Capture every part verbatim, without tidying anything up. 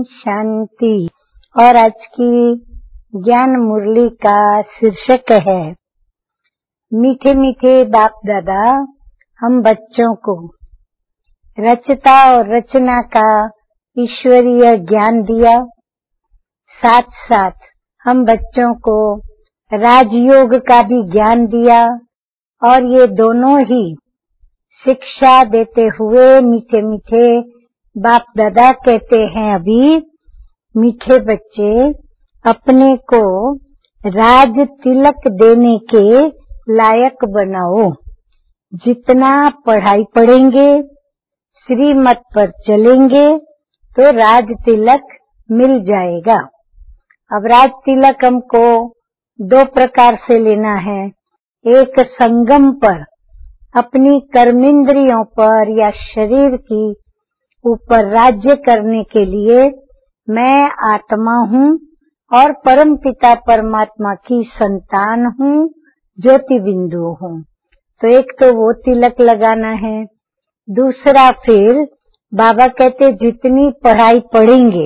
शांति। और आज की ज्ञान मुरली का शीर्षक है मीठे मीठे बाप दादा हम बच्चों को रचता और रचना का ईश्वरीय ज्ञान दिया, साथ साथ हम बच्चों को राजयोग का भी ज्ञान दिया। और ये दोनों ही शिक्षा देते हुए मीठे मीठे बाप दादा कहते हैं, अभी मीठे बच्चे अपने को राज तिलक देने के लायक बनाओ। जितना पढ़ाई पढ़ेंगे, श्रीमत पर चलेंगे तो राज तिलक मिल जाएगा। अब राज तिलक हमको दो प्रकार से लेना है। एक संगम पर अपनी कर्मेंद्रियों पर या शरीर की ऊपर राज्य करने के लिए मैं आत्मा हूँ और परमपिता परमात्मा की संतान हूँ, ज्योति बिंदु हूँ। तो एक तो वो तिलक लगाना है। दूसरा फिर बाबा कहते जितनी पढ़ाई पढ़ेंगे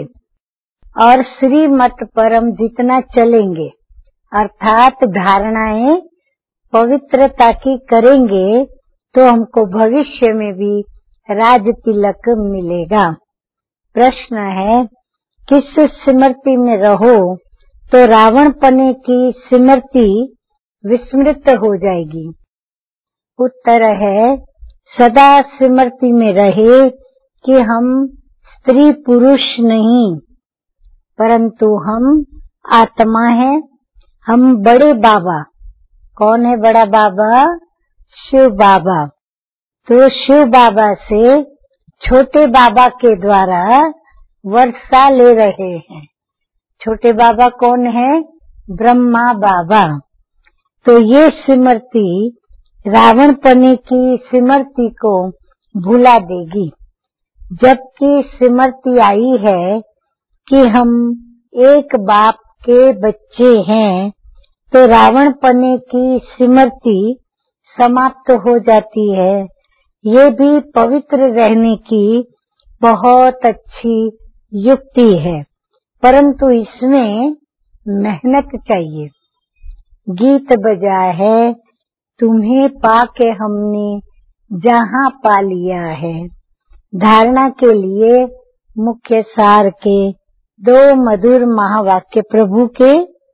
और श्रीमत पर हम जितना चलेंगे, अर्थात धारणाएं पवित्रता की करेंगे, तो हमको भविष्य में भी राज तिलक मिलेगा। प्रश्न है, किस स्मृति में रहो तो रावण पने की स्मृति विस्मृत हो जाएगी? उत्तर है, सदा स्मृति में रहे कि हम स्त्री पुरुष नहीं, परंतु हम आत्मा हैं। हम बड़े बाबा, कौन है बड़ा बाबा? शिव बाबा। तो शिव बाबा से छोटे बाबा के द्वारा वर्षा ले रहे हैं। छोटे बाबा कौन है? ब्रह्मा बाबा। तो ये स्मृति रावण पने की स्मृति को भुला देगी, जबकि स्मृति आई है कि हम एक बाप के बच्चे हैं, तो रावण पने की स्मृति समाप्त हो जाती है। ये भी पवित्र रहने की बहुत अच्छी युक्ति है, परंतु इसमें मेहनत चाहिए। गीत बजा है, तुम्हें पाके हमने जहां पा लिया है। धारणा के लिए मुख्य सार के दो मधुर महावाक्य प्रभु के।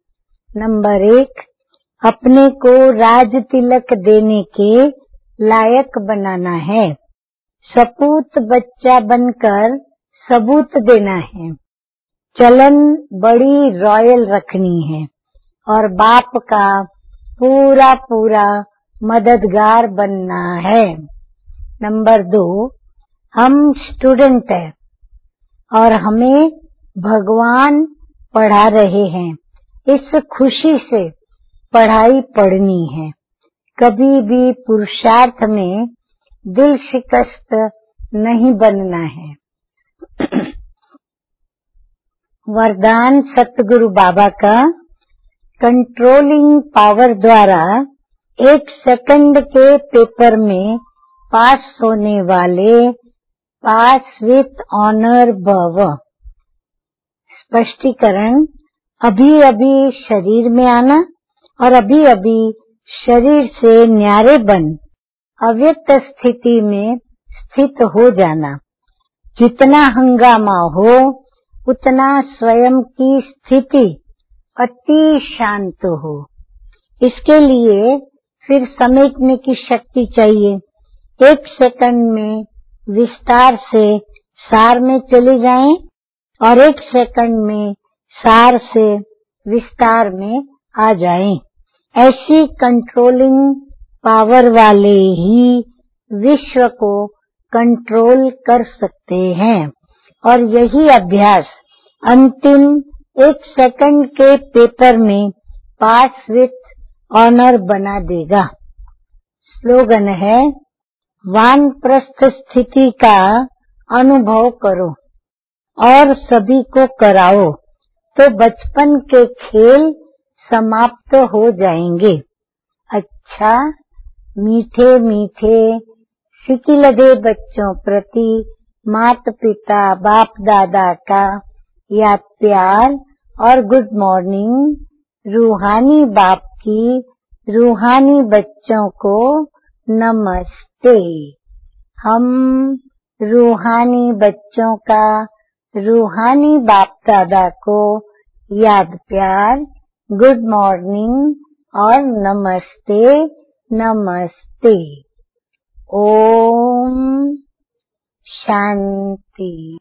नंबर एक, अपने को राज तिलक देने के लायक बनाना है। सपूत बच्चा बनकर सबूत देना है। चलन बड़ी रॉयल रखनी है और बाप का पूरा पूरा मददगार बनना है। नंबर दो, हम स्टूडेंट हैं और हमें भगवान पढ़ा रहे हैं। इस खुशी से पढ़ाई पढ़नी है। कभी भी पुरुषार्थ में दिल शिकस्त नहीं बनना है। वरदान सतगुरु बाबा का, कंट्रोलिंग पावर द्वारा एक सेकंड के पेपर में पास होने वाले पास विथ ऑनर भव। स्पष्टीकरण, अभी अभी शरीर में आना और अभी अभी शरीर से न्यारे बन अव्यक्त स्थिति में स्थित हो जाना। जितना हंगामा हो उतना स्वयं की स्थिति अति शांत हो। इसके लिए फिर समेटने की शक्ति चाहिए। एक सेकंड में विस्तार से सार में चले जाएं और एक सेकंड में सार से विस्तार में आ जाएं। ऐसी कंट्रोलिंग पावर वाले ही विश्व को कंट्रोल कर सकते हैं और यही अभ्यास अंतिम एक सेकंड के पेपर में पास विथ ऑनर बना देगा। स्लोगन है, वानप्रस्थ स्थिति का अनुभव करो और सभी को कराओ तो बचपन के खेल समाप्त हो जाएंगे। अच्छा, मीठे मीठे सिकिलधे बच्चों प्रति माता पिता बाप दादा का याद प्यार और गुड मॉर्निंग रूहानी बाप की रूहानी बच्चों को नमस्ते। हम रूहानी बच्चों का रूहानी बाप दादा को याद प्यार गुड मॉर्निंग और नमस्ते नमस्ते। ओम शांति।